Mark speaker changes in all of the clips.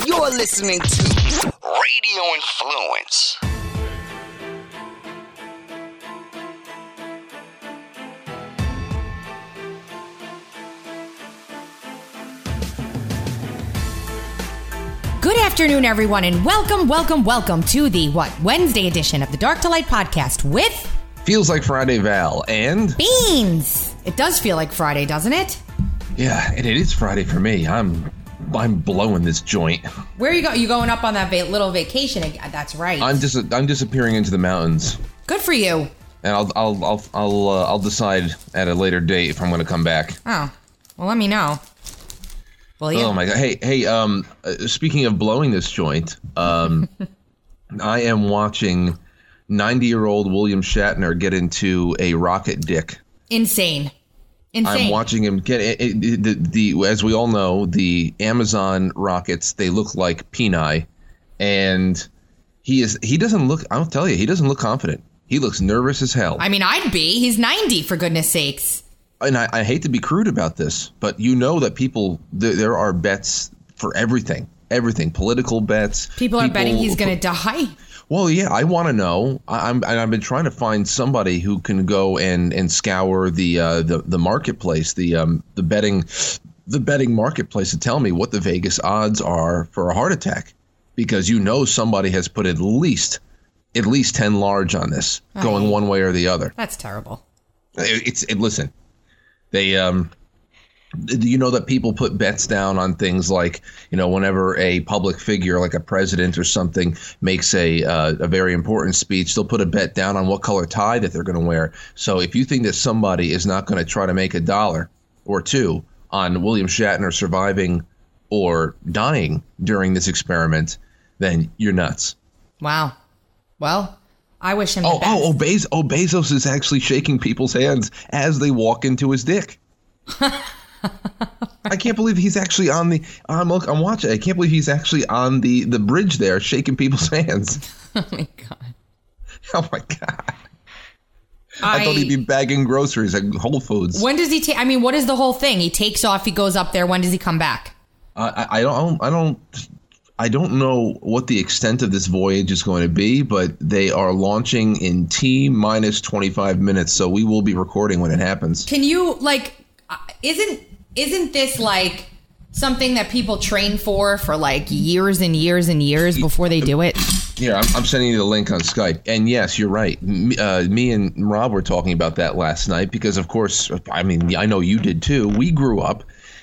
Speaker 1: You're listening to Radio Influence.
Speaker 2: Good afternoon, everyone, and welcome to the Wednesday edition of the Dark to Light podcast with
Speaker 3: Feels Like Friday Val and
Speaker 2: Beans. It does feel like Friday, doesn't it?
Speaker 3: Yeah, and it is Friday for me. I'm blowing this joint.
Speaker 2: Where are you going? You going up on that little vacation? That's right.
Speaker 3: I'm disappearing into the mountains.
Speaker 2: Good for you.
Speaker 3: And I'll decide at a later date if I'm going to come back.
Speaker 2: Oh, well, let me know. Well, yeah.
Speaker 3: Oh my God! Hey! Speaking of blowing this joint, I am watching 90-year-old William Shatner get into a rocket dick.
Speaker 2: Insane.
Speaker 3: I'm watching him get as we all know, the Amazon rockets. They look like peni, and he doesn't look. I'll tell you, he doesn't look confident. He looks nervous as hell.
Speaker 2: I mean, I'd be. He's 90, for goodness sakes.
Speaker 3: And I hate to be crude about this, but you know that there are bets for everything, political bets.
Speaker 2: People are betting he's going to die.
Speaker 3: Well, yeah, I want to know. I've been trying to find somebody who can go and scour the marketplace, the betting marketplace, to tell me what the Vegas odds are for a heart attack, because you know somebody has put at least 10 large on this, going one way or the other.
Speaker 2: That's terrible.
Speaker 3: Listen. They, you know that people put bets down on things like, whenever a public figure like a president or something makes a very important speech, they'll put a bet down on what color tie that they're going to wear. So if you think that somebody is not going to try to make $1 or $2 on William Shatner surviving or dying during this experiment, then you're nuts.
Speaker 2: Wow. Well, I wish him the best.
Speaker 3: Bezos is actually shaking people's hands as they walk into his dick. I can't believe he's actually on the. I'm watching. I can't believe he's actually on the bridge there, shaking people's hands.
Speaker 2: Oh my god!
Speaker 3: Oh my god! I thought he'd be bagging groceries at Whole Foods.
Speaker 2: When does he take? I mean, what is the whole thing? He takes off. He goes up there. When does he come back? I don't know what the extent of this voyage is going to be, but they are launching in T-minus 25 minutes, so we will be recording when it happens. Can you, isn't this like something that people train for years and years and years before they do it?
Speaker 3: Yeah, I'm sending you the link on Skype. And yes, you're right. Me and Rob were talking about that last night because, of course, I mean, I know you did too. We grew up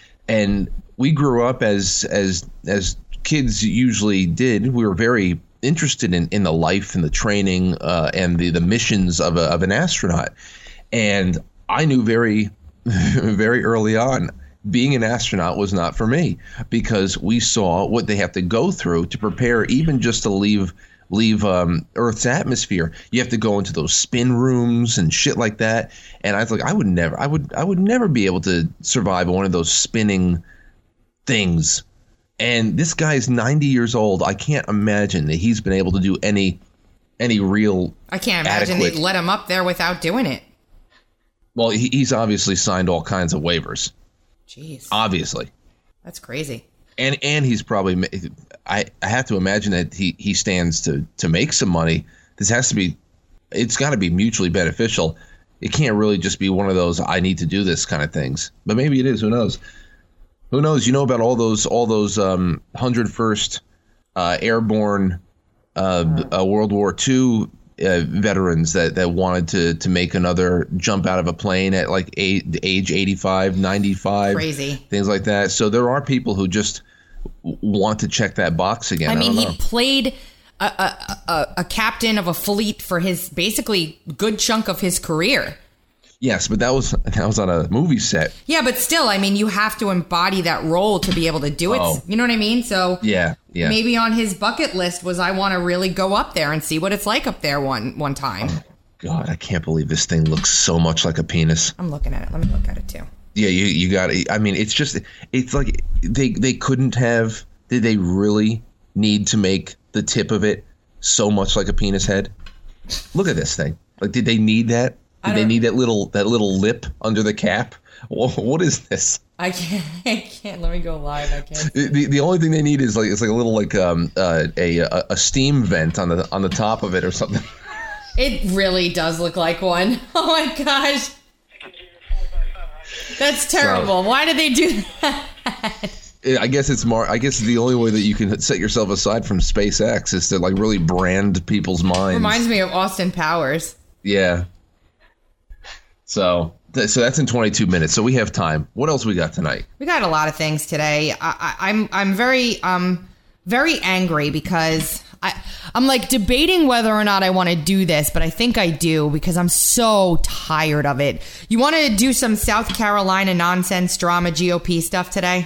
Speaker 3: as kids usually did. We were very interested in the life and the training and the missions of an astronaut. And I knew very, very early on, being an astronaut was not for me, because we saw what they have to go through to prepare even just to leave Earth's atmosphere. You have to go into those spin rooms and shit like that. And I was like, I would never be able to survive one of those spinning things. And this guy's 90 years old. I can't imagine that he's been able to do any real.
Speaker 2: I can't imagine they'd let him up there without doing it.
Speaker 3: Well, he's obviously signed all kinds of waivers.
Speaker 2: Jeez.
Speaker 3: Obviously.
Speaker 2: That's crazy.
Speaker 3: And he's probably. I have to imagine that he stands to make some money. This has to be. It's got to be mutually beneficial. It can't really just be one of those I need to do this kind of things. But maybe it is. Who knows? Who knows? You know about all those 101st Airborne World War II veterans that wanted to make another jump out of a plane at like age 85, 95.
Speaker 2: Crazy.
Speaker 3: Things like that. So there are people who just want to check that box again.
Speaker 2: I mean, he played a captain of a fleet for his basically good chunk of his career.
Speaker 3: Yes, but that was on a movie set.
Speaker 2: Yeah, but still, I mean, you have to embody that role to be able to do it.
Speaker 3: Oh.
Speaker 2: You know what I mean? So
Speaker 3: yeah.
Speaker 2: Maybe on his bucket list was I want to really go up there and see what it's like up there one time.
Speaker 3: Oh, God, I can't believe this thing looks so much like a penis.
Speaker 2: I'm looking at it. Let me look at it too.
Speaker 3: Yeah, you got it. I mean, it's like they couldn't have. Did they really need to make the tip of it so much like a penis head? Look at this thing. Like, did they need that? They need that little lip under the cap. What is this?
Speaker 4: I can't. Let me go live. I can't.
Speaker 3: The only thing they need is like a little a steam vent on the top of it or something.
Speaker 4: It really does look like one. Oh my gosh, that's terrible. Why did they do that?
Speaker 3: I guess the only way that you can set yourself aside from SpaceX is to like really brand people's minds.
Speaker 4: Reminds me of Austin Powers.
Speaker 3: Yeah. So that's in 22 minutes. So we have time. What else we got tonight?
Speaker 4: We got a lot of things today. I'm very angry because I'm like debating whether or not I want to do this, but I think I do because I'm so tired of it. You want to do some South Carolina nonsense drama GOP stuff today?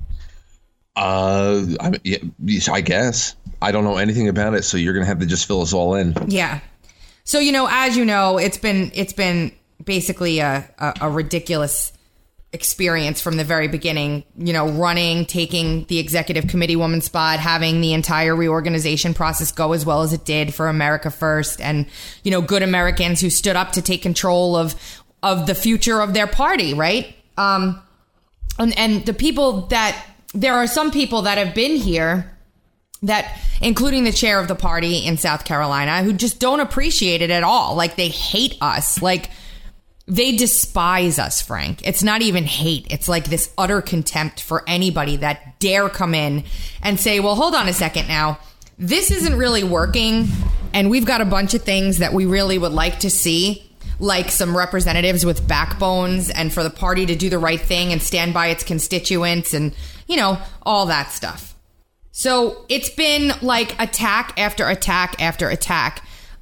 Speaker 3: I guess. I don't know anything about it, so you're gonna have to just fill us all in.
Speaker 4: Yeah. So as you know, it's been basically a ridiculous experience from the very beginning. Running, taking the executive committee woman spot, having the entire reorganization process go as well as it did for America First, and good Americans who stood up to take control of the future of their party, right? And the people that. There are some people that have been here that, including the chair of the party in South Carolina, who just don't appreciate it at all. Like, they hate us. Like, they despise us, Frank. It's not even hate. It's like this utter contempt for anybody that dare come in and say, well, hold on a second now. This isn't really working. And we've got a bunch of things that we really would like to see, like some representatives with backbones, and for the party to do the right thing and stand by its constituents and, all that stuff. So it's been like attack after attack after attack.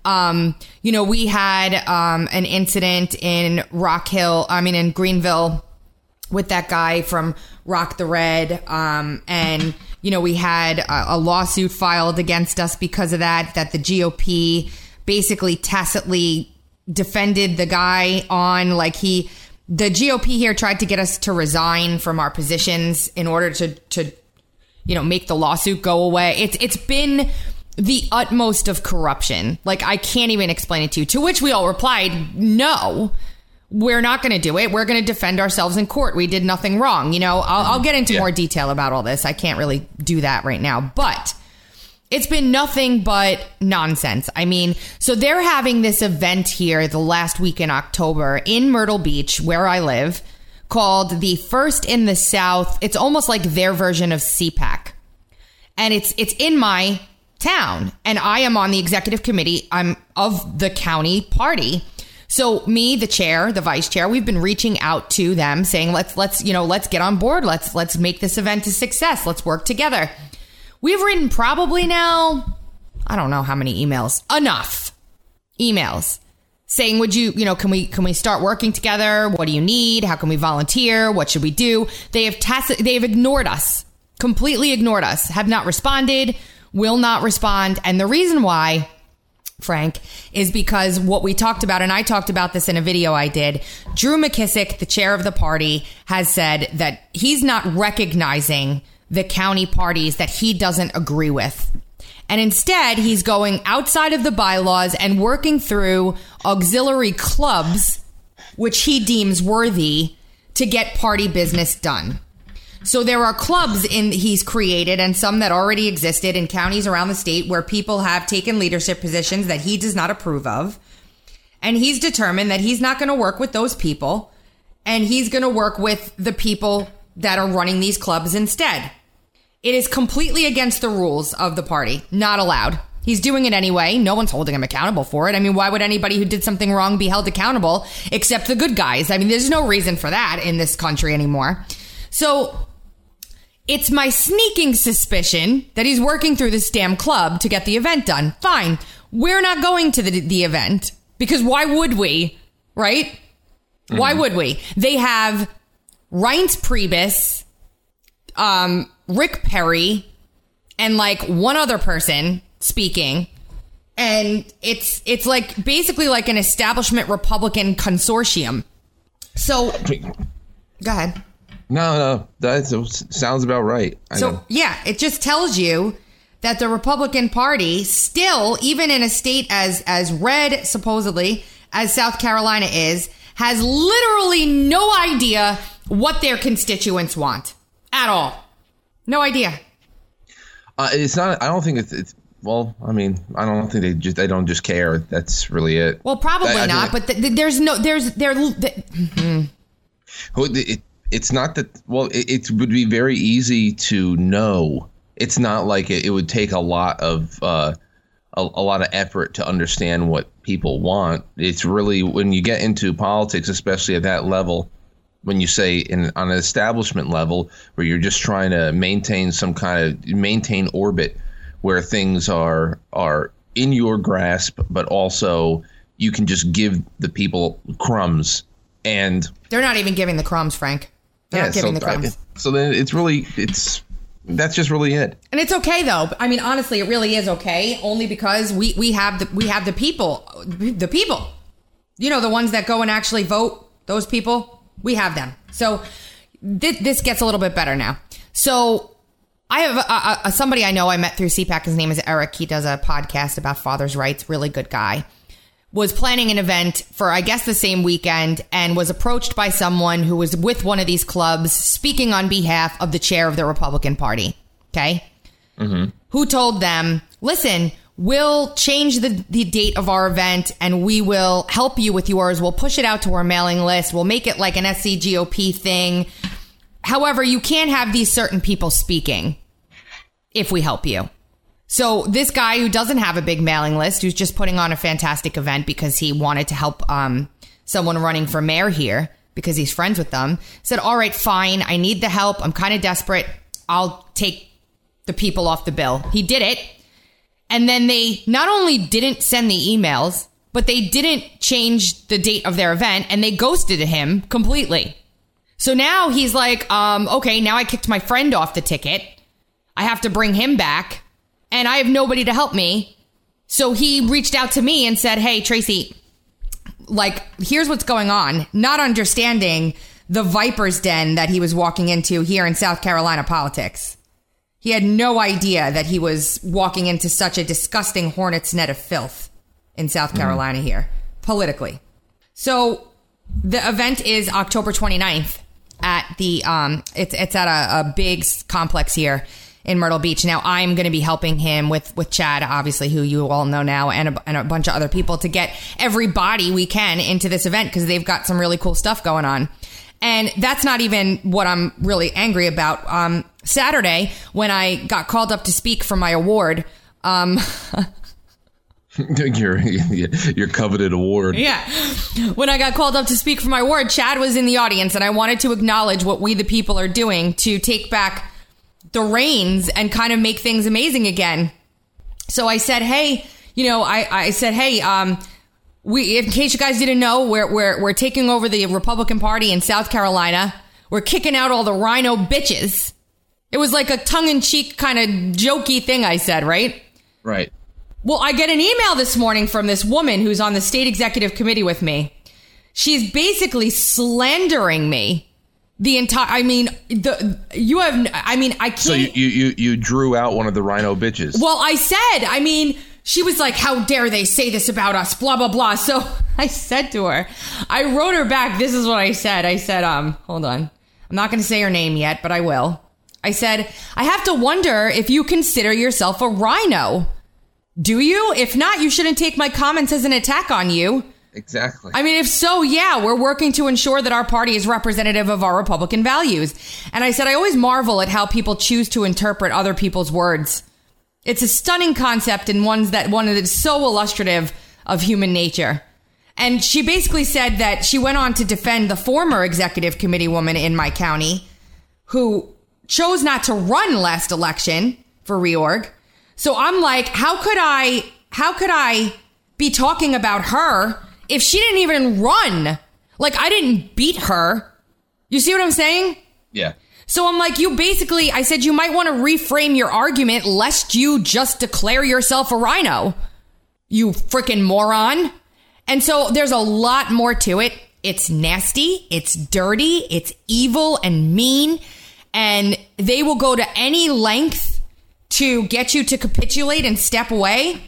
Speaker 4: We had an incident in Greenville with that guy from Rock the Red. And we had a lawsuit filed against us because of that the GOP basically tacitly defended the guy on, the GOP here tried to get us to resign from our positions in order to make the lawsuit go away. It's been the utmost of corruption. Like, I can't even explain it to you. To which we all replied, no, we're not going to do it. We're going to defend ourselves in court. We did nothing wrong. I'll get into more detail about all this. I can't really do that right now, but it's been nothing but nonsense. I mean, so they're having this event here the last week in October in Myrtle Beach, where I live, called the First in the South. It's almost like their version of CPAC. And it's in my town. And I am on the executive committee. I'm of the county party. So me, the chair, the vice chair, we've been reaching out to them saying, let's get on board. Let's make this event a success. Let's work together. We've written probably now, I don't know how many emails, enough emails saying, would you, can we start working together? What do you need? How can we volunteer? What should we do? They have ignored us, completely ignored us, have not responded, will not respond. And the reason why, Frank, is because what we talked about, and I talked about this in a video I did, Drew McKissick, the chair of the party, has said that he's not recognizing the county parties that he doesn't agree with. And instead, he's going outside of the bylaws and working through auxiliary clubs, which he deems worthy, to get party business done. So there are clubs he's created, and some that already existed in counties around the state, where people have taken leadership positions that he does not approve of. And he's determined that he's not going to work with those people, and he's going to work with the people that are running these clubs instead. It is completely against the rules of the party. Not allowed. He's doing it anyway. No one's holding him accountable for it. I mean, why would anybody who did something wrong be held accountable except the good guys? I mean, there's no reason for that in this country anymore. So it's my sneaking suspicion that he's working through this damn club to get the event done. Fine. We're not going to the event because why would we? Right? Mm-hmm. Why would we? They have Reince Priebus, Rick Perry, and one other person speaking. And it's like basically like an establishment Republican consortium. So go ahead.
Speaker 3: No, that sounds about right.
Speaker 4: Yeah, it just tells you that the Republican Party still, even in a state as red, supposedly, as South Carolina is, has literally no idea what their constituents want at all. No idea.
Speaker 3: It's not. I don't think it's. Well, I mean, I don't think they don't just care. That's really it.
Speaker 4: Well, probably not. But there's no.
Speaker 3: It's not that. Well, it would be very easy to know. It's not like it would take a lot of effort to understand what people want. It's really when you get into politics, especially at that level, when you say on an establishment level where you're just trying to maintain orbit where things are in your grasp, but also you can just give the people crumbs. And
Speaker 4: they're not even giving the crumbs, Frank. They're not giving the crumbs.
Speaker 3: So then that's just really it.
Speaker 4: And it's okay, though. I mean, honestly, it really is okay, only because we have the people. The people. You know, the ones that go and actually vote, those people, we have them. So this gets a little bit better now. So I have somebody I know I met through CPAC. His name is Eric. He does a podcast about fathers' rights. Really good guy. Was planning an event for, I guess, the same weekend and was approached by someone who was with one of these clubs speaking on behalf of the chair of the Republican Party. Okay. Mm-hmm. Who told them, listen, we'll change the date of our event and we will help you with yours. We'll push it out to our mailing list. We'll make it like an SCGOP thing. However, you can't have these certain people speaking if we help you. So this guy who doesn't have a big mailing list, who's just putting on a fantastic event because he wanted to help someone running for mayor here because he's friends with them, said, all right, fine. I need the help. I'm kind of desperate. I'll take the people off the bill. He did it. And then they not only didn't send the emails, but they didn't change the date of their event and they ghosted him completely. So now he's like, okay, now I kicked my friend off the ticket. I have to bring him back. And I have nobody to help me. So he reached out to me and said, hey, Tracy, like, here's what's going on. Not understanding the viper's den that he was walking into here in South Carolina politics. He had no idea that he was walking into such a disgusting hornet's net of filth in South Carolina here, politically. So the event is October 29th at the, it's at a big complex here in Myrtle Beach. Now, I'm going to be helping him with Chad, obviously, who you all know now, and a bunch of other people to get everybody we can into this event because they've got some really cool stuff going on. And that's not even what I'm really angry about. Saturday, when I got called up to speak for my award,
Speaker 3: your coveted award.
Speaker 4: Yeah. When I got called up to speak for my award, Chad was in the audience, and I wanted to acknowledge what we the people are doing to take back the reins and kind of make things amazing again. So I said, hey, I said, hey, in case you guys didn't know, we're taking over the Republican Party in South Carolina. We're kicking out all the rhino bitches. It was like a tongue-in-cheek kind of jokey thing I said, right?
Speaker 3: Right.
Speaker 4: Well, I get an email this morning from this woman who's on the state executive committee with me. She's basically slandering me. The entire, I can't.
Speaker 3: So you drew out one of the rhino bitches.
Speaker 4: Well, I said, she was like, how dare they say this about us, blah, blah, blah. So I said to her, I wrote her back. This is what I said. I said, hold on. I'm not going to say her name yet, but I will. I said, I have to wonder if you consider yourself a rhino. Do you? If not, you shouldn't take my comments as an attack on you.
Speaker 3: Exactly.
Speaker 4: If so, yeah, we're working to ensure that our party is representative of our Republican values. And I said, I always marvel at how people choose to interpret other people's words. It's a stunning concept and one that is so illustrative of human nature. And she basically said that she went on to defend the former executive committee woman in my county who chose not to run last election for reorg. So I'm like, how could I be talking about her if she didn't even run? Like, I didn't beat her. You see what I'm saying?
Speaker 3: Yeah.
Speaker 4: So I'm like, I said, you might want to reframe your argument lest you just declare yourself a rhino. You freaking moron. And so there's a lot more to it. It's nasty. It's dirty. It's evil and mean. And they will go to any length to get you to capitulate and step away.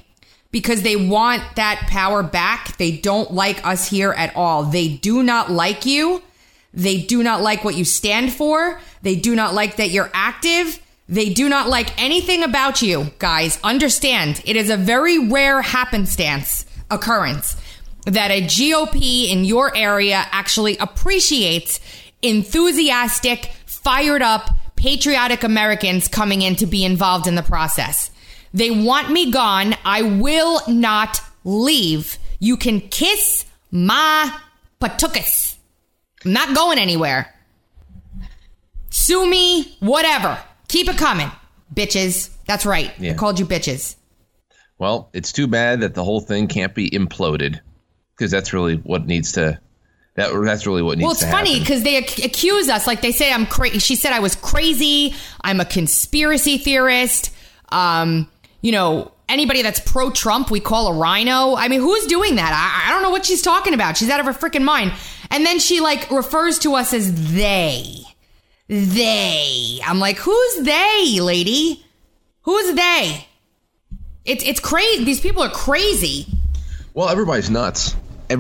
Speaker 4: because they want that power back. They don't like us here at all. They do not like you. They do not like what you stand for. They do not like that you're active. They do not like anything about you, guys. Understand, it is a very rare happenstance occurrence that a GOP in your area actually appreciates enthusiastic, fired up, patriotic Americans coming in to be involved in the process. They want me gone. I will not leave. You can kiss my patukas. I'm not going anywhere. Sue me, whatever. Keep it coming, bitches. That's right. Yeah. I called you bitches.
Speaker 3: Well, it's too bad that the whole thing can't be imploded, because that's really what needs to. That's really what needs to happen. Well, it's funny
Speaker 4: because they accuse us, like they say I'm crazy. She said I was crazy. I'm a conspiracy theorist. You know, anybody that's pro-Trump, we call a rhino. I mean, who's doing that? I don't know what she's talking about. She's out of her freaking mind. And then she like refers to us as they. They. I'm like, who's they, lady? Who's they? It's crazy. These people are crazy.
Speaker 3: Well, everybody's nuts.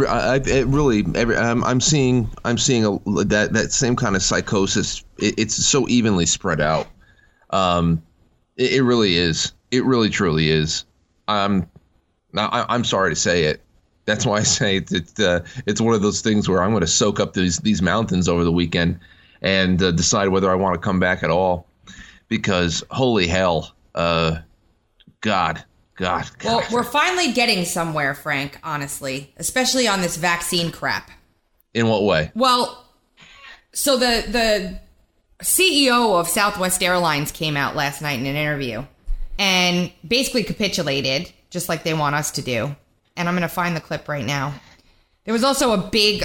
Speaker 3: I'm seeing that same kind of psychosis. It's so evenly spread out. It really is. It really truly is. I'm sorry to say it. That's why I say it's one of those things where I'm going to soak up these mountains over the weekend and decide whether I want to come back at all. Because holy hell, God.
Speaker 4: Well, we're finally getting somewhere, Frank, honestly, especially on this vaccine crap.
Speaker 3: In what way?
Speaker 4: Well, so the CEO of Southwest Airlines came out last night in an interview and basically capitulated, just like they want us to do. And I'm going to find the clip right now. There was also a big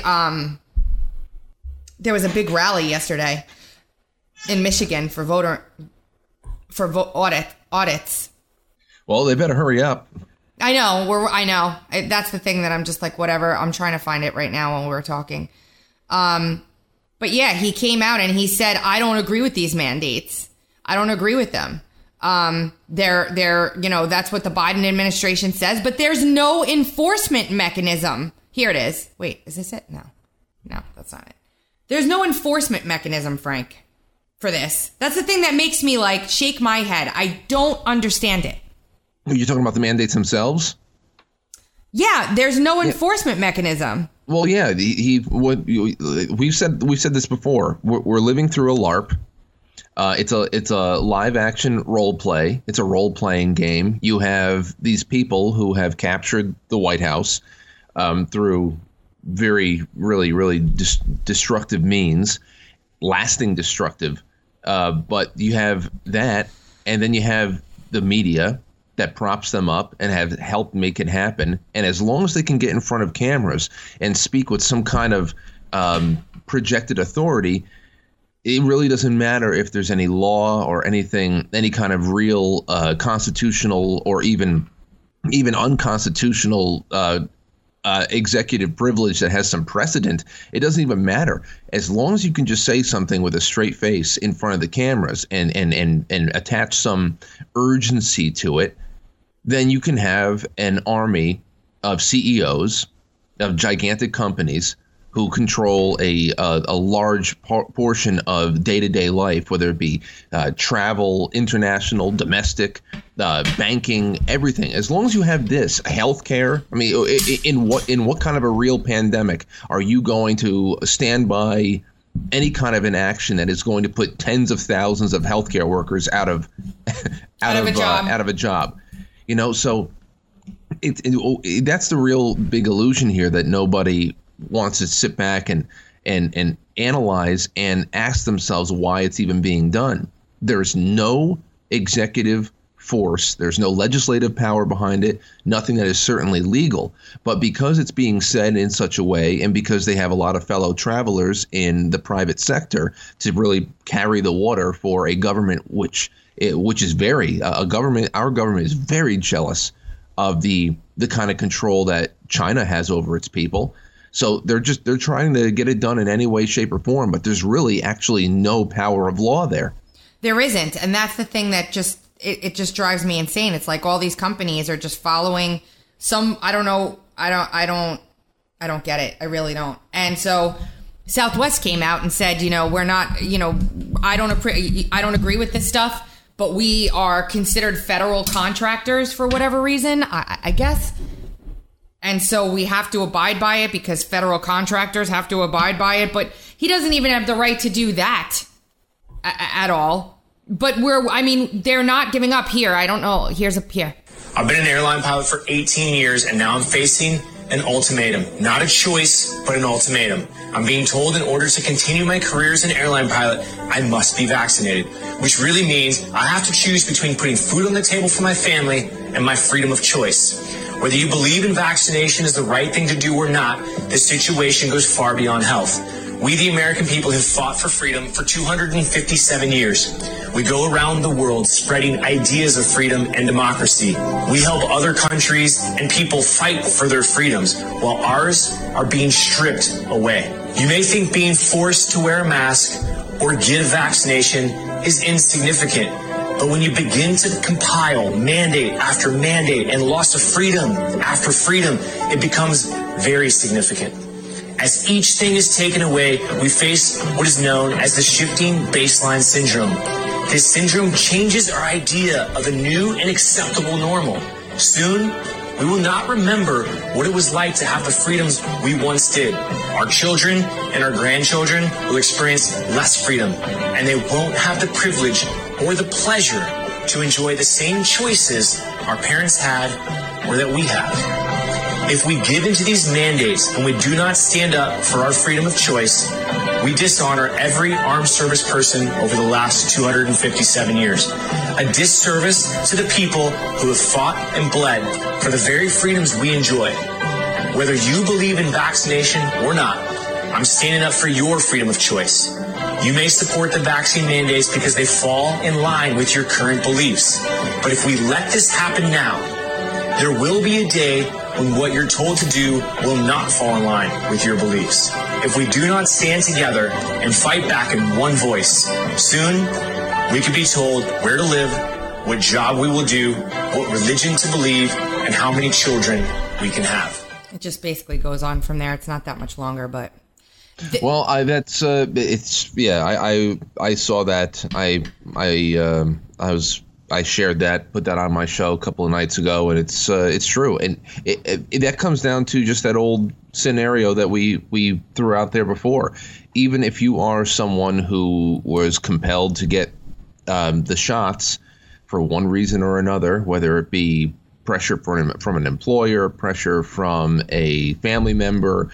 Speaker 4: rally yesterday in Michigan for audits.
Speaker 3: Well, they better hurry up.
Speaker 4: I know. That's the thing that I'm just like, whatever. I'm trying to find it right now while we're talking. But yeah, he came out and he said, I don't agree with these mandates. I don't agree with them. They're, that's what the Biden administration says, but there's no enforcement mechanism. Here it is. Wait, is this it? No, that's not it. There's no enforcement mechanism, Frank, for this. That's the thing that makes me like shake my head. I don't understand it.
Speaker 3: Are you talking about the mandates themselves?
Speaker 4: Yeah, there's no enforcement mechanism.
Speaker 3: Well, yeah, we've said this before. We're living through a LARP. It's a live action role play. It's a role playing game. You have these people who have captured the White House through very, really, really destructive means, lasting destructive. But you have that, and then you have the media that props them up and have helped make it happen. And as long as they can get in front of cameras and speak with some kind of projected authority, it really doesn't matter if there's any law or anything, any kind of real constitutional or even unconstitutional executive privilege that has some precedent. It doesn't even matter. As long as you can just say something with a straight face in front of the cameras and attach some urgency to it, then you can have an army of CEOs of gigantic companies who control a large portion of day-to-day life, whether it be travel, international, domestic, banking, everything. As long as you have this, healthcare. I mean, in what kind of a real pandemic are you going to stand by any kind of an action that is going to put tens of thousands of healthcare workers out of a job? You know, so that's the real big illusion here, that nobody wants to sit back and analyze and ask themselves why it's even being done. There's no executive force. There's no legislative power behind it. Nothing that is certainly legal. But because it's being said in such a way, and because they have a lot of fellow travelers in the private sector to really carry the water for a government which is our government is very jealous of the kind of control that China has over its people. So they're trying to get it done in any way, shape, or form, but there's really actually no power of law there.
Speaker 4: There isn't, and that's the thing that just it just drives me insane. It's like all these companies are just following some, I don't know. I don't get it. I really don't. And so Southwest came out and said, we're not, I don't agree with this stuff, but we are considered federal contractors for whatever reason, I guess. And so we have to abide by it because federal contractors have to abide by it. But he doesn't even have the right to do that at all. But they're not giving up here. I don't know. Here.
Speaker 5: I've been an airline pilot for 18 years, and now I'm facing an ultimatum. Not a choice, but an ultimatum. I'm being told in order to continue my career as an airline pilot, I must be vaccinated, which really means I have to choose between putting food on the table for my family and my freedom of choice. Whether you believe in vaccination is the right thing to do or not, this situation goes far beyond health. We, the American people, have fought for freedom for 257 years. We go around the world spreading ideas of freedom and democracy. We help other countries and people fight for their freedoms, while ours are being stripped away. You may think being forced to wear a mask or get a vaccination is insignificant, but when you begin to compile mandate after mandate and loss of freedom after freedom, it becomes very significant. As each thing is taken away, we face what is known as the shifting baseline syndrome. This syndrome changes our idea of a new and acceptable normal. Soon, we will not remember what it was like to have the freedoms we once did. Our children and our grandchildren will experience less freedom, and they won't have the privilege or the pleasure to enjoy the same choices our parents had or that we have. If we give into these mandates and we do not stand up for our freedom of choice, we dishonor every armed service person over the last 257 years. A disservice to the people who have fought and bled for the very freedoms we enjoy. Whether you believe in vaccination or not, I'm standing up for your freedom of choice. You may support the vaccine mandates because they fall in line with your current beliefs. But if we let this happen now, there will be a day when what you're told to do will not fall in line with your beliefs. If we do not stand together and fight back in one voice, soon we could be told where to live, what job we will do, what religion to believe, and how many children we can have.
Speaker 4: It just basically goes on from there. It's not that much longer, but...
Speaker 3: Well, I saw that. I shared that, put that on my show a couple of nights ago, and it's true. And that comes down to just that old scenario that we threw out there before. Even if you are someone who was compelled to get the shots for one reason or another, whether it be pressure from an employer, pressure from a family member,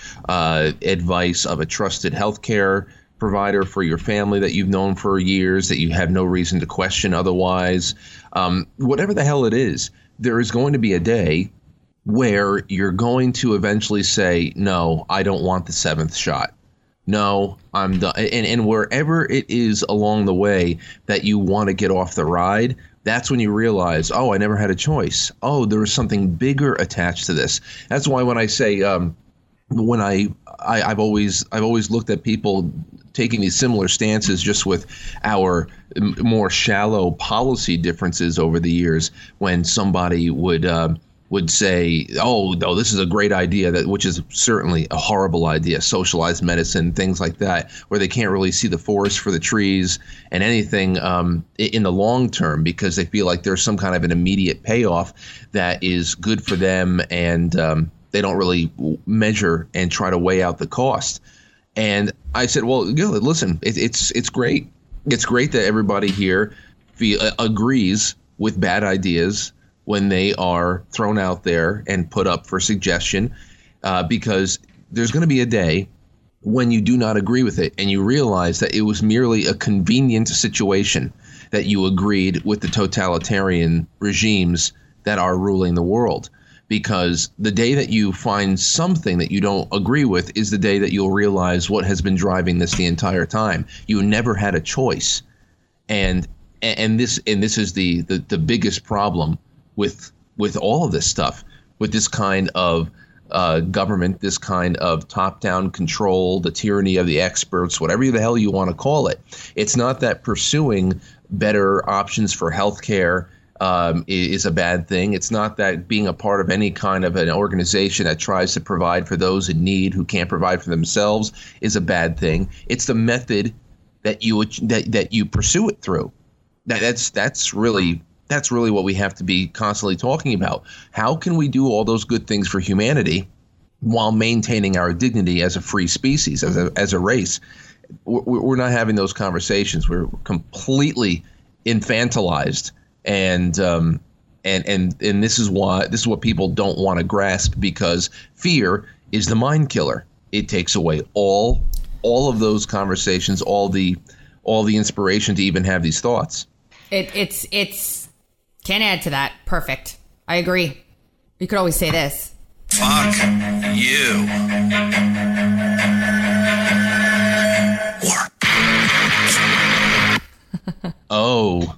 Speaker 3: advice of a trusted healthcare provider for your family that you've known for years that you have no reason to question otherwise, whatever the hell it is, there is going to be a day where you're going to eventually say, no, I don't want the seventh shot. No, I'm done. And wherever it is along the way that you want to get off the ride, that's when you realize, oh, I never had a choice. Oh, there was something bigger attached to this. That's why when I say when I've always looked at people taking these similar stances just with our more shallow policy differences over the years, when somebody would say, oh, no, this is a great idea, which is certainly a horrible idea, socialized medicine, things like that, where they can't really see the forest for the trees and anything in the long term because they feel like there's some kind of an immediate payoff that is good for them, and they don't really measure and try to weigh out the cost. And I said, well, listen, it's great. It's great that everybody here agrees with bad ideas when they are thrown out there and put up for suggestion, because there's going to be a day when you do not agree with it and you realize that it was merely a convenient situation that you agreed with the totalitarian regimes that are ruling the world. Because the day that you find something that you don't agree with is the day that you'll realize what has been driving this the entire time. You never had a choice. And this is the biggest problem with all of this stuff, with this kind of government, this kind of top-down control, the tyranny of the experts, whatever the hell you want to call it. It's not that pursuing better options for healthcare is a bad thing. It's not that being a part of any kind of an organization that tries to provide for those in need who can't provide for themselves is a bad thing. It's the method that you pursue it through. That's really what we have to be constantly talking about. How can we do all those good things for humanity while maintaining our dignity as a free species, as a race? We're not having those conversations. We're completely infantilized, and this is what people don't want to grasp, because fear is the mind killer. It takes away all of those conversations, all the inspiration to even have these thoughts.
Speaker 4: It's can't add to that. Perfect. I agree. You could always say this.
Speaker 1: Fuck you.
Speaker 3: Oh.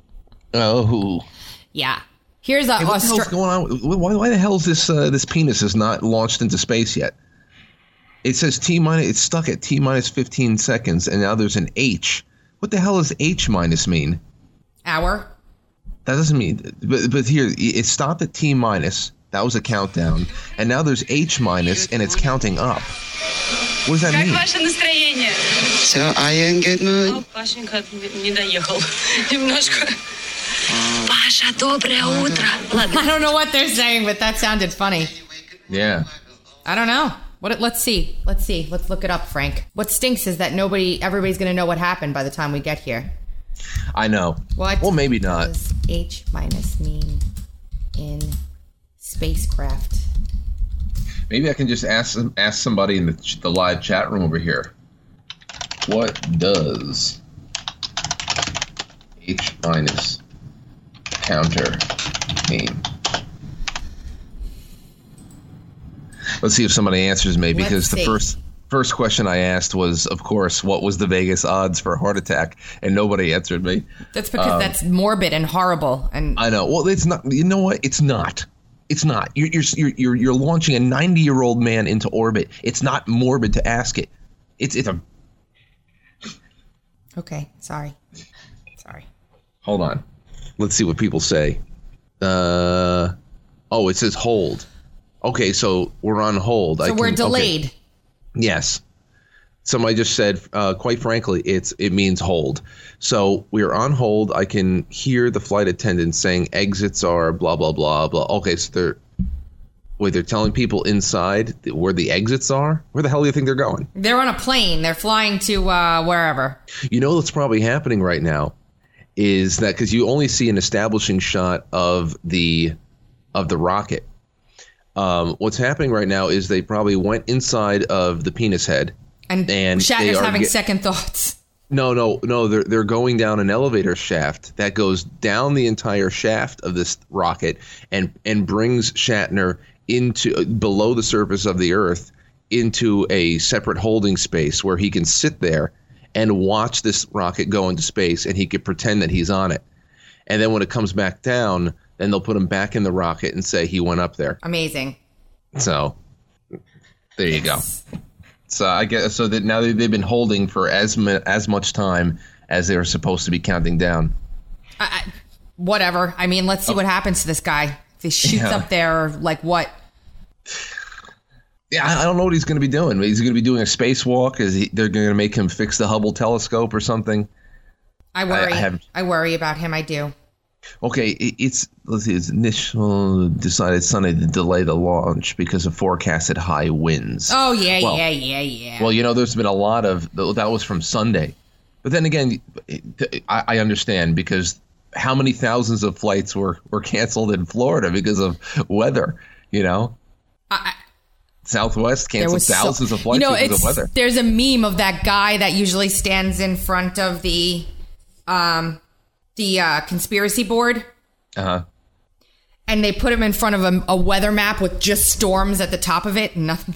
Speaker 4: Yeah. Here's
Speaker 3: Hey, what the hell's going on? Why the hell is this penis is not launched into space yet? It says it's stuck at T minus 15 seconds, and now there's an H. What the hell does H minus mean?
Speaker 4: Hour.
Speaker 3: That doesn't mean, but here it stopped at T minus. That was a countdown, and now there's H minus, and it's counting up. What does that mean?
Speaker 6: Ваше настроение?
Speaker 1: So I am good mood.
Speaker 6: Пашенька не доехал. Немножко. Паша, доброе утро.
Speaker 4: I don't know what they're saying, but that sounded funny.
Speaker 3: Yeah.
Speaker 4: I don't know. Let's see. Let's look it up, Frank. What stinks is that everybody's going to know what happened by the time we get here.
Speaker 3: I know. Well, maybe not.
Speaker 4: What does H minus mean in spacecraft?
Speaker 3: Maybe I can just ask somebody in the live chat room over here. What does H minus counter mean? Let's see if somebody answers me, because the first question I asked was, of course, what was the Vegas odds for a heart attack, and nobody answered me.
Speaker 4: That's because that's morbid and horrible. And
Speaker 3: I know. Well, it's not. You know what? It's not. It's not. You're launching a 90-year-old man into orbit. It's not morbid to ask it. It's a.
Speaker 4: Okay. Sorry.
Speaker 3: Hold on. Let's see what people say. It says hold. Okay, so we're on hold.
Speaker 4: So we're delayed.
Speaker 3: Okay. Yes. Somebody just said, quite frankly, it means hold. So we're on hold. I can hear the flight attendant saying exits are blah, blah, blah, blah. Okay, so they're telling people inside where the exits are? Where the hell do you think they're going?
Speaker 4: They're on a plane. They're flying to wherever. You
Speaker 3: know what's probably happening right now is that, because you only see an establishing shot of the rocket. What's happening right now is they probably went inside of the penis head.
Speaker 4: And Shatner's having second thoughts.
Speaker 3: No. They're going down an elevator shaft that goes down the entire shaft of this rocket and brings Shatner into below the surface of the Earth into a separate holding space where he can sit there and watch this rocket go into space, and he could pretend that he's on it. And then when it comes back down, then they'll put him back in the rocket and say he went up there.
Speaker 4: Amazing.
Speaker 3: So there you go. So I guess that now they've been holding for as much time as they were supposed to be counting down.
Speaker 4: Whatever. I mean, let's see what happens to this guy. If he shoots up there, like what?
Speaker 3: Yeah, I don't know what he's going to be doing. He's going to be doing a spacewalk. They're going to make him fix the Hubble telescope or something?
Speaker 4: I worry. I worry about him. I do.
Speaker 3: Okay, it's initial decided Sunday to delay the launch because of forecasted high winds.
Speaker 4: Oh, yeah.
Speaker 3: Well, there's been a lot of that was from Sunday. But then again, I understand, because how many thousands of flights were canceled in Florida because of weather, Southwest canceled thousands of flights because of weather.
Speaker 4: There's a meme of that guy that usually stands in front of the conspiracy board.
Speaker 3: Uh-huh.
Speaker 4: And they put him in front of a weather map with just storms at the top of it. Nothing.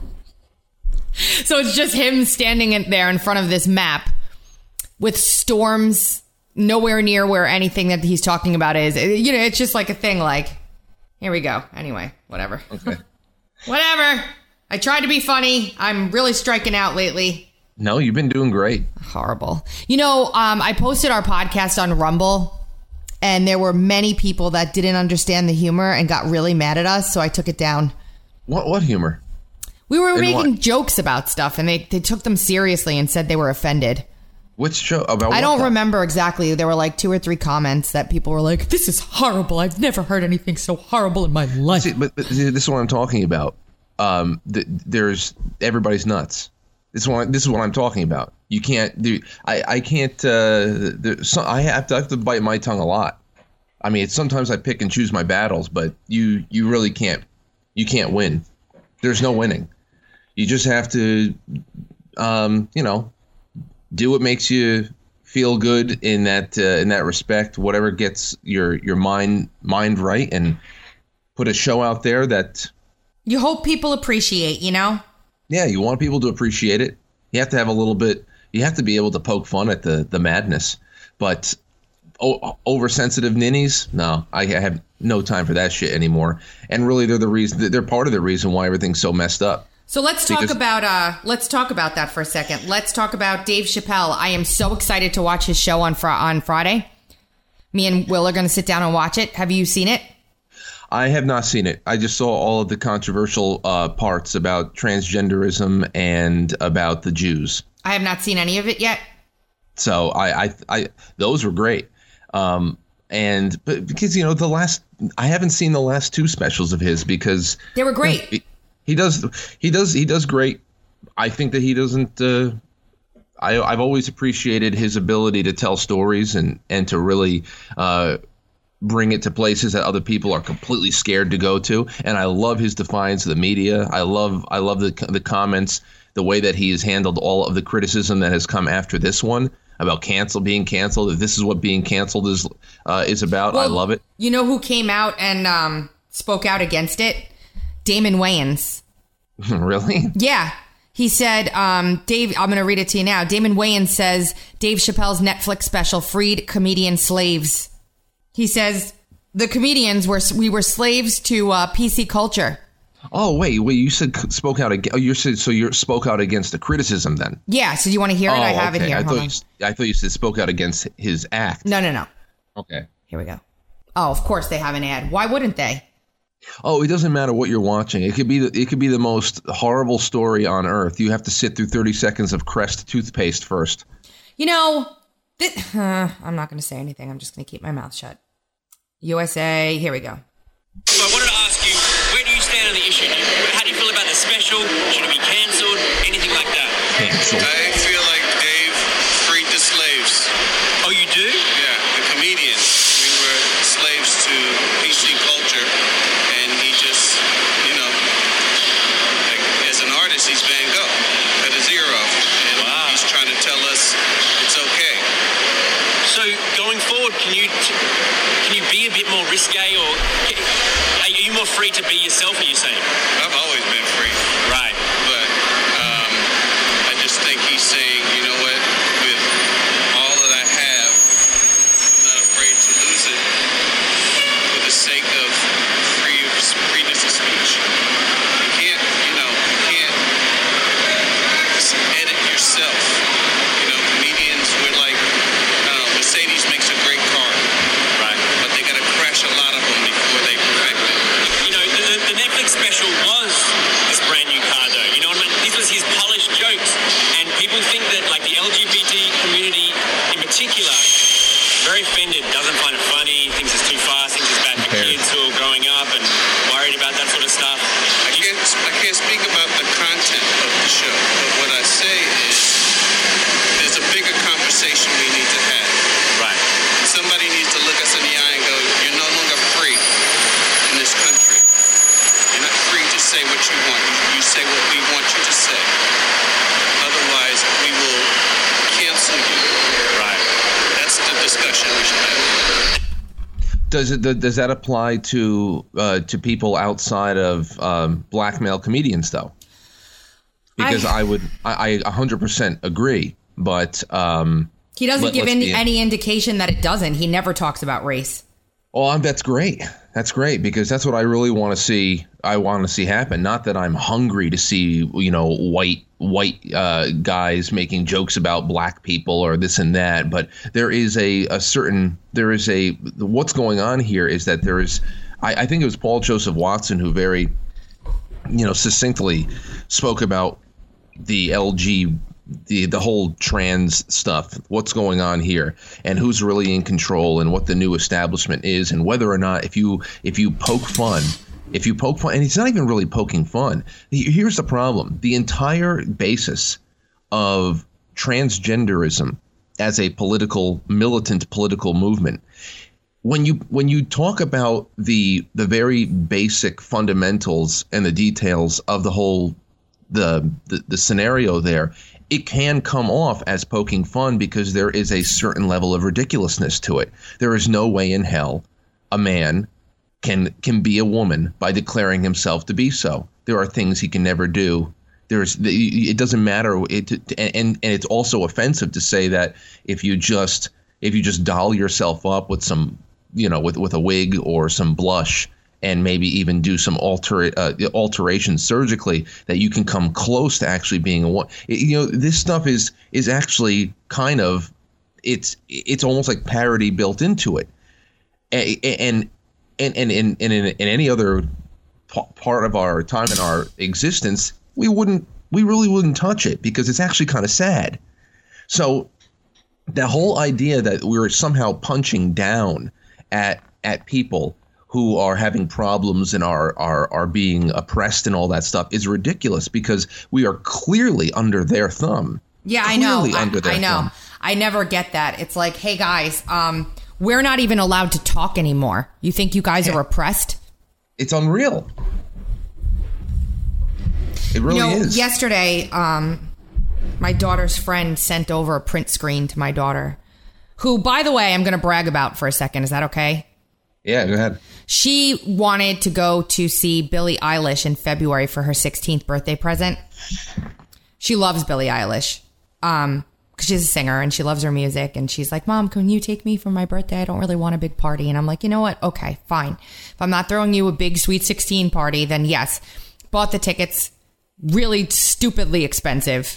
Speaker 4: So it's just him standing there in front of this map with storms nowhere near where anything that he's talking about is. It's just like a thing like, here we go. Anyway, whatever.
Speaker 3: Okay.
Speaker 4: Whatever. I tried to be funny. I'm really striking out lately.
Speaker 3: No, you've been doing great.
Speaker 4: Horrible. I posted our podcast on Rumble, and there were many people that didn't understand the humor and got really mad at us, so I took it down.
Speaker 3: What humor?
Speaker 4: We were making jokes about stuff, and they took them seriously and said they were offended.
Speaker 3: Which show? About
Speaker 4: I don't remember exactly. There were like 2 or 3 comments that people were like, "This is horrible. I've never heard anything so horrible in my life."
Speaker 3: See, but this is what I'm talking about. There's everybody's nuts. This is what I'm talking about. You can't do. I can't. I have to bite my tongue a lot. I mean, sometimes I pick and choose my battles, but you really can't. You can't win. There's no winning. You just have to, do what makes you feel good in that respect. Whatever gets your mind right, and put a show out there that
Speaker 4: you hope people appreciate.
Speaker 3: Yeah, you want people to appreciate it. You have to have a little bit. You have to be able to poke fun at the madness. But oversensitive ninnies, no, I have no time for that shit anymore. And really, they're the reason. They're part of the reason why everything's so messed up.
Speaker 4: So let's talk about that for a second. Let's talk about Dave Chappelle. I am so excited to watch his show on Friday. Me and Will are going to sit down and watch it. Have you seen it?
Speaker 3: I have not seen it. I just saw all of the controversial parts about transgenderism and about the Jews.
Speaker 4: I have not seen any of it yet.
Speaker 3: So I those were great. But because I haven't seen the last 2 specials of his because
Speaker 4: they were great.
Speaker 3: He does great. I think that he doesn't. I've always appreciated his ability to tell stories and to really bring it to places that other people are completely scared to go to. And I love his defiance of the media. I love the comments, the way that he has handled all of the criticism that has come after this one about being canceled. If this is what being canceled is about, well, I love it.
Speaker 4: You know who came out and spoke out against it? Damon Wayans.
Speaker 3: Really?
Speaker 4: Yeah. He said, Dave, I'm going to read it to you now. Damon Wayans says Dave Chappelle's Netflix special freed comedian slaves. He says the comedians we were slaves to PC culture.
Speaker 3: Oh, wait, you said spoke out against. You spoke out against the criticism then?
Speaker 4: Yeah. So you want to hear it? I have it here.
Speaker 3: I thought you said spoke out against his act.
Speaker 4: No.
Speaker 3: Okay.
Speaker 4: Here we go. Oh, of course they have an ad. Why wouldn't they?
Speaker 3: Oh, it doesn't matter what you're watching. It could be the most horrible story on earth. You have to sit through 30 seconds of Crest toothpaste first.
Speaker 4: I'm not going to say anything. I'm just going to keep my mouth shut. USA, here we go.
Speaker 7: So I wanted to ask you, where do you stand on the issue? How do you feel about the special? Should it be cancelled? Anything like that?
Speaker 3: Cancelled.
Speaker 1: I feel like Dave freed the slaves.
Speaker 7: Oh, you do?
Speaker 1: Yeah, the comedians. We were slaves to PC culture, and he just, as an artist, he's Van Gogh at a zero, and he's trying to tell us it's okay.
Speaker 7: So going forward, can you be a bit more risque, or are you more free to be yourself? Are you saying?
Speaker 1: I've always been free.
Speaker 7: Right.
Speaker 1: But I just think he's saying, you know what, with all that I have, I'm not afraid to lose it for the sake of freeness of speech. You can't edit yourself. Comedians, we're like, Mercedes makes a great car.
Speaker 7: Right.
Speaker 1: But they got to crash a lot of them before they perfect it.
Speaker 7: The Netflix special was this brand new car, though. You know what I mean? This was his polished jokes. And people think that, like, the LGBT community in particular, very offended, doesn't find it funny, thinks it's too fast, thinks it's bad for kids who are growing up and worried about that sort of stuff.
Speaker 1: I can't speak about the content of the show, but what I say is there's a bigger conversation we need to have.
Speaker 7: Right.
Speaker 1: Somebody needs to look us in the eye and go, you're no longer free in this country. You're not free to say what you want. You say what we want you to say. Otherwise, we will cancel you.
Speaker 7: Right.
Speaker 1: That's the discussion we should have.
Speaker 3: Does that apply to people outside of black male comedians though? Because I 100% agree, but
Speaker 4: he doesn't give any indication that it doesn't. He never talks about race.
Speaker 3: Oh, that's great. That's great, because that's what I really want to see. I want to see happen. Not that I'm hungry to see, white guys making jokes about black people or this and that. But there is what's going on here is that there is. I think it was Paul Joseph Watson who very, succinctly spoke about the the whole trans stuff, what's going on here, and who's really in control, and what the new establishment is, and whether or not if you poke fun, and it's not even really poking fun. Here's the problem: the entire basis of transgenderism as a militant political movement. When you talk about the very basic fundamentals and the details of the whole the scenario there, it can come off as poking fun because there is a certain level of ridiculousness to it. There is no way in hell a man can be a woman by declaring himself to be so. There are things he can never do. It doesn't matter. And it's also offensive to say that if you just doll yourself up with some, with a wig or some blush, and maybe even do some alterations surgically, that you can come close to actually being a woman. This stuff is actually kind of, it's almost like parody built into it. And in any other part of our time in our existence, we really wouldn't touch it, because it's actually kind of sad. So the whole idea that we're somehow punching down at people who are having problems and are being oppressed and all that stuff is ridiculous, because we are clearly under their thumb.
Speaker 4: Yeah, I know. I know. I never get that. It's like, hey guys, we're not even allowed to talk anymore. You think you guys are oppressed?
Speaker 3: It's unreal. It really is.
Speaker 4: Yesterday, my daughter's friend sent over a print screen to my daughter, who, by the way, I'm going to brag about for a second. Is that okay?
Speaker 3: Yeah, go ahead. She
Speaker 4: wanted to go to see Billie Eilish in February for her 16th birthday present. She loves Billie Eilish because she's a singer and she loves her music. And she's like, Mom, can you take me for my birthday? I don't really want a big party. And I'm like, you know what? Okay, fine. If I'm not throwing you a big Sweet 16 party, then yes. Bought the tickets. Really stupidly expensive.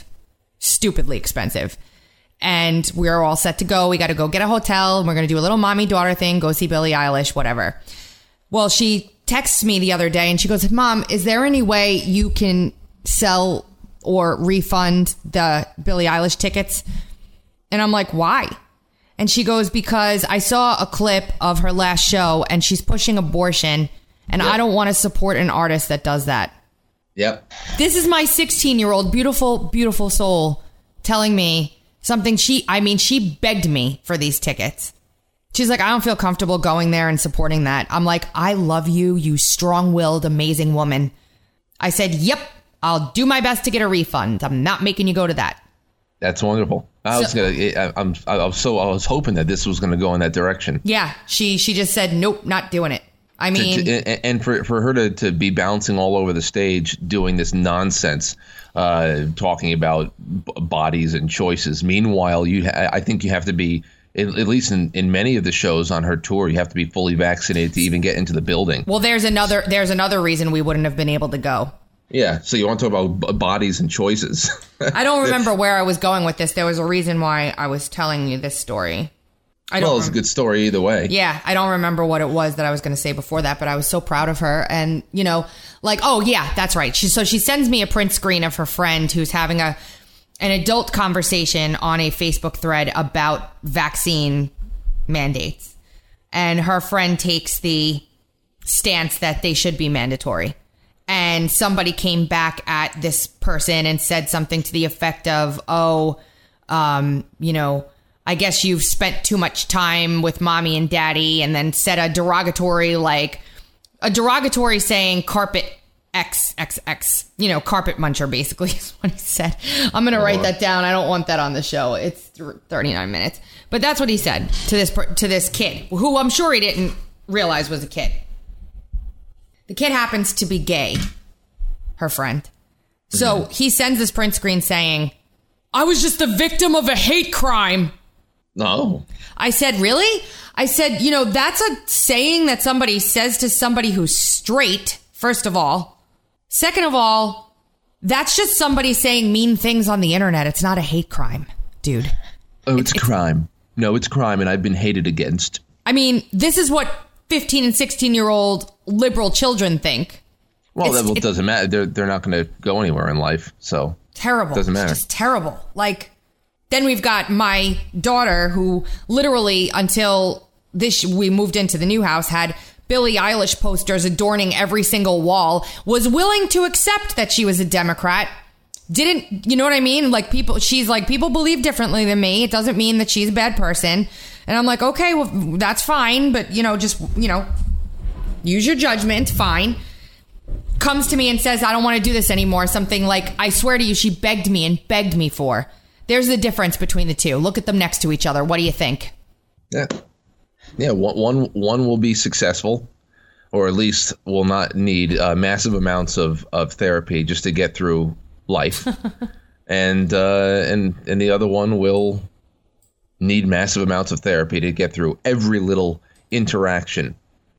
Speaker 4: And we're all set to go. We got to go get a hotel. And we're going to do a little mommy-daughter thing, go see Billie Eilish, whatever. Well, she texts me the other day and she goes, Mom, is there any way you can sell or refund the Billie Eilish tickets? And I'm like, why? And she goes, because I saw a clip of her last show and she's pushing abortion, and I don't want to support an artist that does that.
Speaker 3: Yep.
Speaker 4: This is my 16-year-old beautiful, beautiful soul telling me something. She begged me for these tickets. She's like, I don't feel comfortable going there and supporting that. I'm like, I love you, you strong-willed, amazing woman. I said, yep, I'll do my best to get a refund. I'm not making you go to that.
Speaker 3: That's wonderful. I was hoping that this was going to go in that direction.
Speaker 4: Yeah, she just said, nope, not doing it. I mean,
Speaker 3: and for her to be bouncing all over the stage doing this nonsense, talking about bodies and choices. Meanwhile, I think you have to be, at least in many of the shows on her tour, you have to be fully vaccinated to even get into the building.
Speaker 4: Well, there's another reason we wouldn't have been able to go.
Speaker 3: Yeah. So you want to talk about bodies and choices?
Speaker 4: I don't remember where I was going with this. There was a reason why I was telling you this story.
Speaker 3: It's a good story either way.
Speaker 4: Yeah, I don't remember what it was that I was going to say before that, but I was so proud of her. And, oh, yeah, that's right. She sends me a print screen of her friend who's having an adult conversation on a Facebook thread about vaccine mandates. And her friend takes the stance that they should be mandatory. And somebody came back at this person and said something to the effect of, I guess you've spent too much time with mommy and daddy, and then said a derogatory saying carpet XXX, carpet muncher, basically is what he said. I'm going to write that down. I don't want that on the show. It's 39 minutes. But that's what he said to this kid, who I'm sure he didn't realize was a kid. The kid happens to be gay, her friend. So he sends this print screen saying, I was just the victim of a hate crime.
Speaker 3: No.
Speaker 4: I said, really? I said, that's a saying that somebody says to somebody who's straight, first of all. Second of all, that's just somebody saying mean things on the internet. It's not a hate crime, dude.
Speaker 3: Oh, it's crime. No, it's crime, and I've been hated against.
Speaker 4: I mean, this is what 15 and 16-year-old liberal children think.
Speaker 3: Well, it doesn't matter. They're not going to go anywhere in life, so
Speaker 4: terrible.
Speaker 3: Doesn't matter.
Speaker 4: It's just terrible. Like, then we've got my daughter who literally until we moved into the new house had Billie Eilish posters adorning every single wall, was willing to accept that she was a Democrat. Didn't, you know what I mean? Like she's like, people believe differently than me. It doesn't mean that she's a bad person. And I'm like, okay, well, that's fine. But, just, use your judgment. Fine. Comes to me and says, I don't want to do this anymore. Something like, I swear to you, she begged me for. There's the difference between the two. Look at them next to each other. What do you think?
Speaker 3: Yeah. Yeah. One will be successful, or at least will not need massive amounts of therapy just to get through life. and the other one will need massive amounts of therapy to get through every little interaction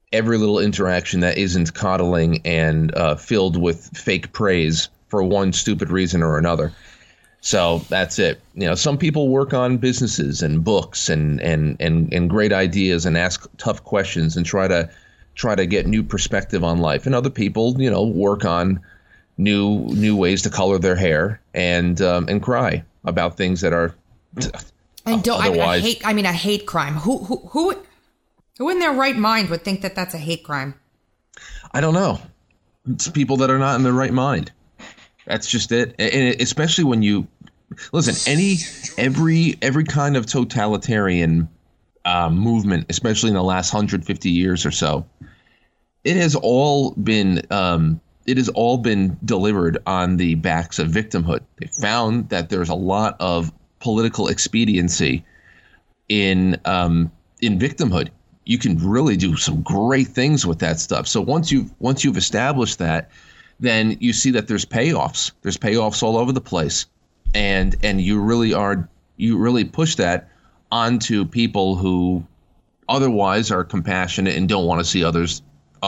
Speaker 3: that isn't coddling and filled with fake praise for one stupid reason or another. So that's it. Some people work on businesses and books and great ideas and ask tough questions and try to get new perspective on life. And other people, work on new ways to color their hair and cry about things that are otherwise.
Speaker 4: I hate crime. Who in their right mind would think that that's a hate crime?
Speaker 3: I don't know. It's people that are not in their right mind. That's just it. And especially when you listen, every kind of totalitarian movement, especially in the last 150 years or so, it has all been delivered on the backs of victimhood. They found that there's a lot of political expediency in victimhood. You can really do some great things with that stuff. So once you've established that, then you see that there's payoffs. There's payoffs all over the place, and you really push that onto people who otherwise are compassionate and don't want to see others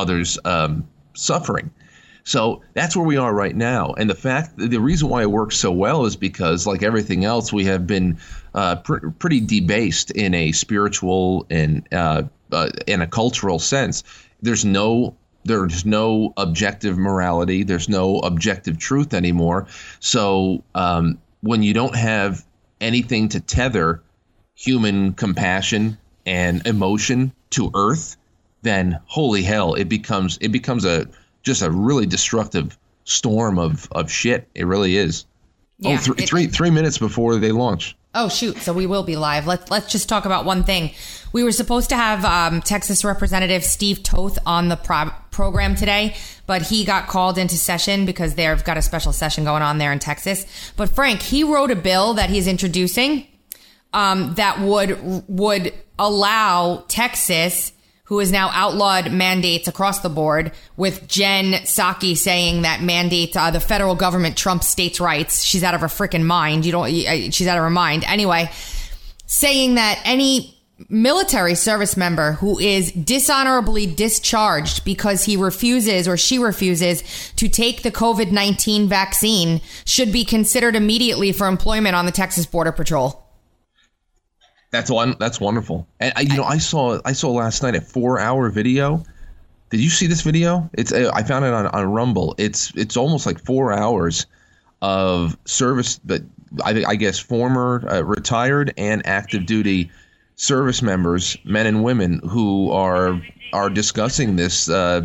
Speaker 3: suffering. So that's where we are right now. And the reason why it works so well is because, like everything else, we have been pretty debased in a spiritual and in a cultural sense. There's no objective morality. There's no objective truth anymore. So when you don't have anything to tether human compassion and emotion to earth, then holy hell, it becomes just a really destructive storm of shit. It really is.
Speaker 4: Yeah,
Speaker 3: 3 minutes before they launch.
Speaker 4: Oh, shoot. So we will be live. Let's just talk about one thing. We were supposed to have Texas Representative Steve Toth on the program today, but he got called into session because they've got a special session going on there in Texas. But Frank, he wrote a bill that he's introducing that would allow Texas, who has now outlawed mandates across the board, with Jen Psaki saying that the federal government trumps states' rights. She's out of her freaking mind. She's out of her mind. Anyway, saying that any military service member who is dishonorably discharged because he refuses or she refuses to take the COVID-19 vaccine should be considered immediately for employment on the Texas Border Patrol.
Speaker 3: That's wonderful. And I saw last night a 4-hour video. Did you see this video? I found it on Rumble. It's almost like 4 hours of service, but I guess former retired and active duty service members, men and women, who are discussing this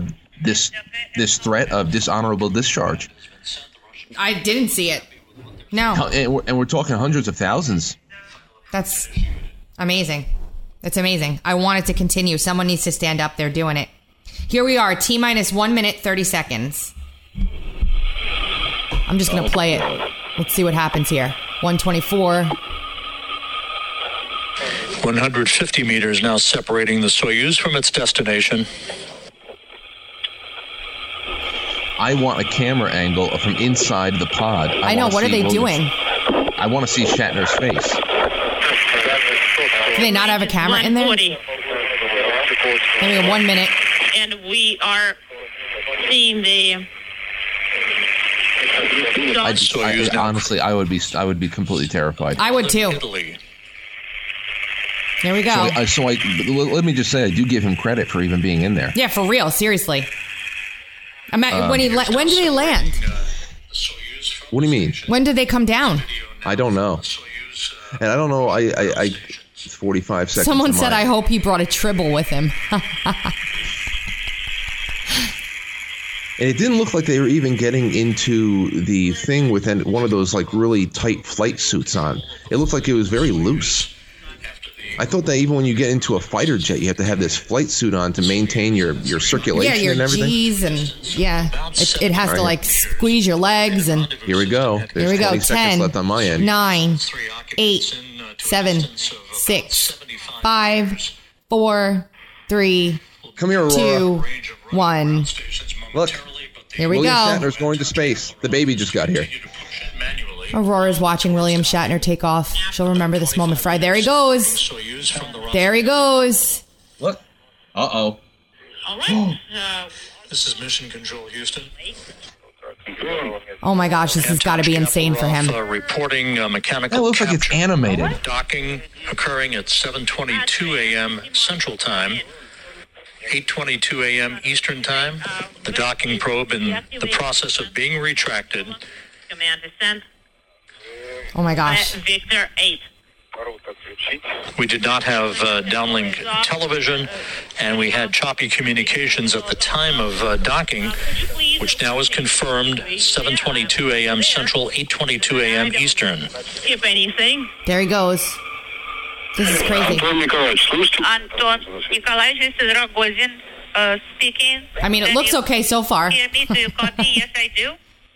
Speaker 3: threat of dishonorable discharge.
Speaker 4: I didn't see it. No.
Speaker 3: And we're talking hundreds of thousands.
Speaker 4: That's amazing. It's amazing. I want it to continue. Someone needs to stand up. They're doing it. Here we are, T-minus 1 minute, 30 seconds. I'm just going to play it. Let's see what happens here. 124.
Speaker 8: 150 meters now separating the Soyuz from its destination.
Speaker 3: I want a camera angle from inside the pod.
Speaker 4: I know. What are they doing?
Speaker 3: I want to see Shatner's face.
Speaker 4: Do they not have a camera in there?
Speaker 9: 140.
Speaker 4: Maybe 1 minute.
Speaker 9: And we are seeing the...
Speaker 3: Honestly, I would be completely terrified.
Speaker 4: I would too.
Speaker 8: Italy.
Speaker 4: Here we go.
Speaker 3: Let me just say, I do give him credit for even being in there.
Speaker 4: Yeah, for real. Seriously. When did they land?
Speaker 3: What do you mean?
Speaker 4: When did they come down?
Speaker 3: I don't know. And I don't know. I 45 seconds.
Speaker 4: Someone said, I hope he brought a tribble with him.
Speaker 3: And it didn't look like they were even getting into the thing with one of those like really tight flight suits on. It looked like it was very loose. I thought that even when you get into a fighter jet, you have to have this flight suit on to maintain your circulation and everything.
Speaker 4: G's and it has to like squeeze your legs and.
Speaker 3: Here we go. There's 20 seconds left on my end.
Speaker 4: 9, 8, 7, 6, 5, 4, 3,
Speaker 3: Come here, Aurora.
Speaker 4: 2, 1.
Speaker 3: Look.
Speaker 4: Here we
Speaker 3: William
Speaker 4: go.
Speaker 3: Shatner's going to space. The baby just got here.
Speaker 4: Aurora's watching William Shatner take off. She'll remember this moment. There he goes. There he goes.
Speaker 3: Look. Uh-oh.
Speaker 9: All right.
Speaker 8: This is Mission Control, Houston.
Speaker 4: Oh my gosh, this has got to be insane for him.
Speaker 8: Reporting mechanical
Speaker 3: That looks like it's animated.
Speaker 8: Docking occurring at 7:22 a.m. Central Time. 8:22 a.m. Eastern Time. The docking probe in the process of being retracted.
Speaker 9: Command descent.
Speaker 4: Oh my gosh.
Speaker 9: Victor 8.
Speaker 8: We did not have downlink television, and we had choppy communications at the time of docking, which now is confirmed 7:22 a.m. Central, 8:22 a.m. Eastern.
Speaker 9: If anything.
Speaker 4: There he goes. This is crazy.
Speaker 9: Anton Nikolaevich, this is Rogozin speaking.
Speaker 4: I mean, it looks okay so far.
Speaker 9: Hear me? Do you copy? Yes, I do.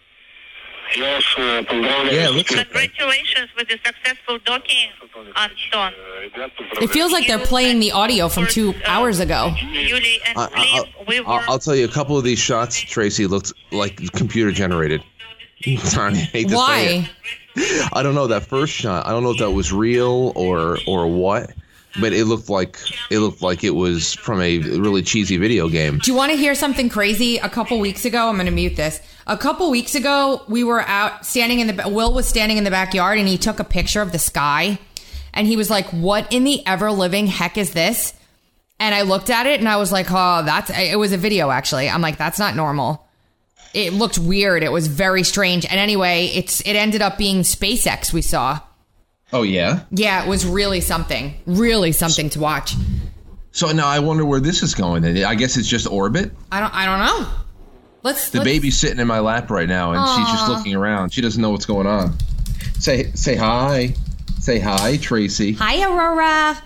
Speaker 3: Yeah, it looks okay.
Speaker 9: Congratulations with the successful docking, Anton.
Speaker 4: It feels like they're playing the audio from 2 hours ago.
Speaker 9: Yuli and
Speaker 3: I'll tell you, a couple of these shots, Tracy, looked like computer generated. I hate to say it. I don't know, that first shot. I don't know if that was real or what, but it looked like it was from a really cheesy video game.
Speaker 4: Do you want to hear something crazy? A couple weeks ago, I'm going to mute this. A couple weeks ago, we were out Will was standing in the backyard and he took a picture of the sky and he was like, "What in the ever living heck is this?" And I looked at it and I was like, "Oh, it was a video actually." I'm like, "That's not normal." It looked weird. It was very strange. And anyway, it ended up being SpaceX we saw.
Speaker 3: Oh, yeah?
Speaker 4: Yeah, it was really something to watch.
Speaker 3: So now I wonder where this is going. I guess it's just orbit?
Speaker 4: I don't know.
Speaker 3: The baby's sitting in my lap right now, and she's just looking around. She doesn't know what's going on. Say hi. Say hi, Tracy.
Speaker 4: Hi, Aurora.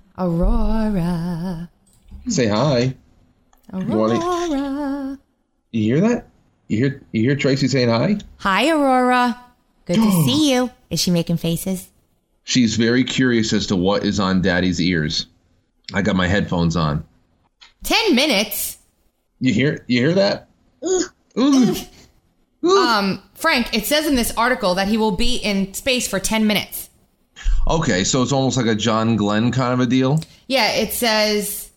Speaker 4: Aurora.
Speaker 3: Say hi.
Speaker 4: Aurora.
Speaker 3: You hear that? You hear Tracy saying hi?
Speaker 4: Hi, Aurora. Good to see you. Is she making faces?
Speaker 3: She's very curious as to what is on Daddy's ears. I got my headphones on.
Speaker 4: 10 minutes?
Speaker 3: You hear that?
Speaker 4: Frank, it says in this article that he will be in space for 10 minutes.
Speaker 3: Okay, so it's almost like a John Glenn kind of a deal?
Speaker 4: Yeah, it says,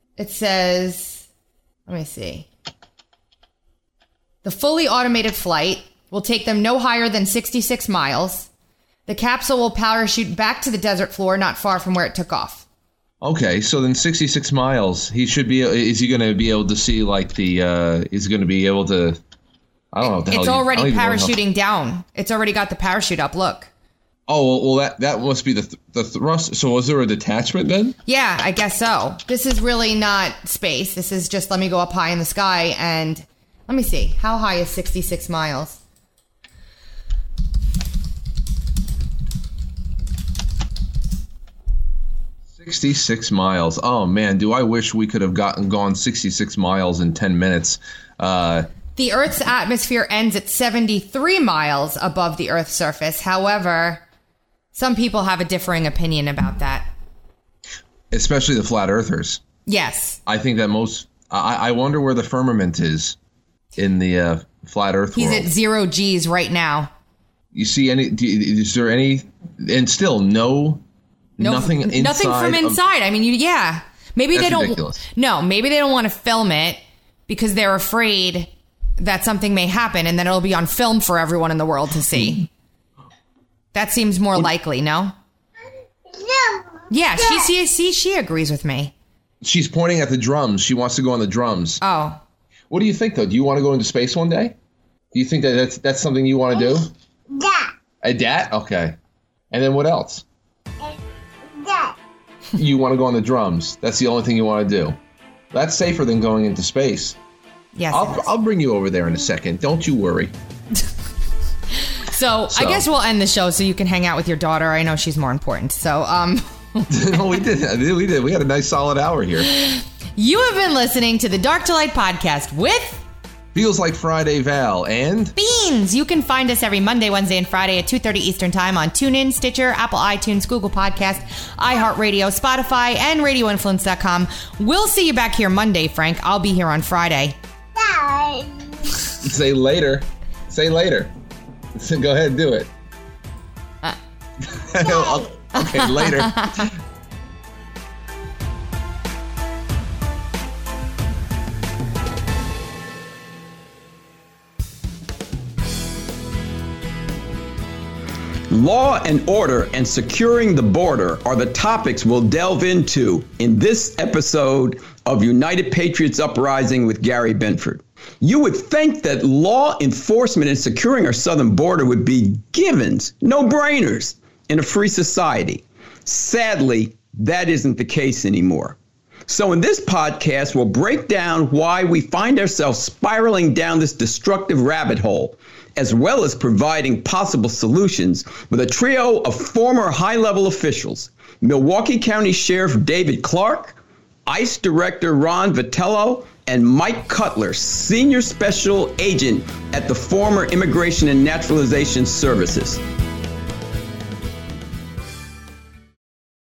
Speaker 4: let me see. The fully automated flight will take them no higher than 66 miles. The capsule will parachute back to the desert floor not far from where it took off.
Speaker 3: Okay, so then 66 miles. Is he going to be able to see like is he going to be able to, I don't know what the hell.
Speaker 4: It's already parachuting down. It's already got the parachute up, look.
Speaker 3: Oh, well that must be the thrust. So was there a detachment then?
Speaker 4: Yeah, I guess so. This is really not space. This is just let me go up high in the sky and let me see. How high is 66 miles?
Speaker 3: $66 miles. Oh man, do I wish we could have gone 66 miles in 10 minutes.
Speaker 4: The Earth's atmosphere ends at 73 miles above the Earth's surface. However, some people have a differing opinion about that.
Speaker 3: Especially the flat earthers.
Speaker 4: Yes.
Speaker 3: I think that I wonder where the firmament is in the flat earth world.
Speaker 4: He's at 0 G's right now.
Speaker 3: You see is there any, and still no
Speaker 2: Nothing inside.
Speaker 4: Nothing from inside. I mean, maybe
Speaker 2: That's
Speaker 4: they don't.
Speaker 2: ridiculous.
Speaker 4: No, maybe they don't want to film it because they're afraid that something may happen and then it'll be on film for everyone in the world to see. That seems more likely, no? Yeah, she agrees with me.
Speaker 2: She's pointing at the drums. She wants to go on the drums.
Speaker 4: Oh.
Speaker 2: What do you think, though? Do you want to go into space one day? Do you think that that's something you want to do? A dat? Okay. And then what else? You want to go on the drums. That's the only thing you want to do. That's safer than going into space.
Speaker 4: Yes.
Speaker 2: I'll bring you over there in a second. Don't you worry.
Speaker 4: So I guess we'll end the show so you can hang out with your daughter. I know she's more important. So,
Speaker 2: No, we did. We had a nice solid hour here.
Speaker 4: You have been listening to the Dark to Light podcast with
Speaker 2: Feels Like Friday Val and
Speaker 4: Beans. You can find us every Monday, Wednesday, and Friday at 2:30 Eastern Time on TuneIn, Stitcher, Apple iTunes, Google Podcast, iHeartRadio, Spotify, and RadioInfluence.com. We'll see you back here Monday, Frank. I'll be here on Friday.
Speaker 2: Say later. Say later. Go ahead and do it. Okay, later.
Speaker 10: Law and order and securing the border are the topics we'll delve into in this episode of United Patriots Uprising with Gary Benford. You would think that law enforcement and securing our southern border would be givens, no-brainers, in a free society. Sadly, that isn't the case anymore. So in this podcast, we'll break down why we find ourselves spiraling down this destructive rabbit hole, as well as providing possible solutions with a trio of former high-level officials: Milwaukee County Sheriff David Clark, ICE Director Ron Vitello, and Mike Cutler, Senior Special Agent at the former Immigration and Naturalization Services.